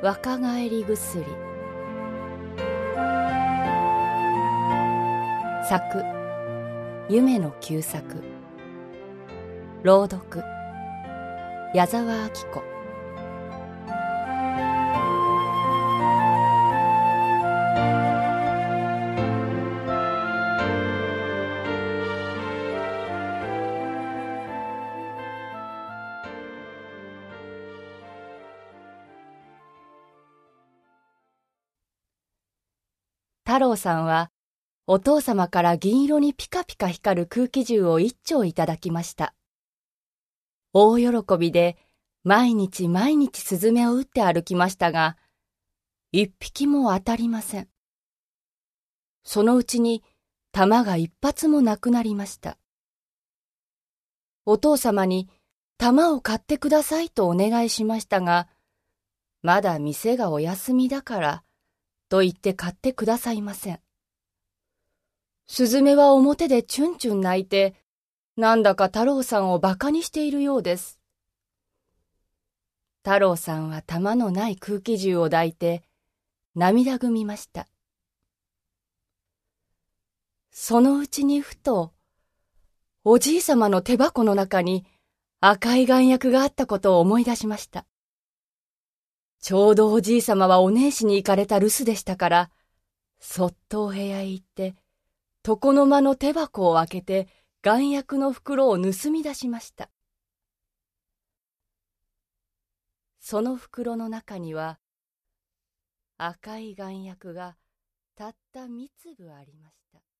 若返り薬。作、夢の旧作。朗読、矢沢亜希子。太郎さんはお父様から銀色にピカピカ光る空気銃を一丁いただきました。大喜びで毎日毎日スズメを撃って歩きましたが、一匹も当たりません。そのうちに弾が一発もなくなりました。お父様に弾を買ってくださいとお願いしましたが、まだ店がお休みだからと言って買ってくださいません。スズメは表でチュンチュン鳴いて、なんだか太郎さんをバカにしているようです。太郎さんは弾のない空気銃を抱いて涙ぐみました。そのうちにふと、おじいさまの手箱の中に赤い丸薬があったことを思い出しました。ちょうどおじいさまはおねえしに行かれた留守でしたから、そっとお部屋へ行って、床の間の手箱を開けて、丸薬の袋を盗み出しました。その袋の中には、赤い丸薬がたった3粒ありました。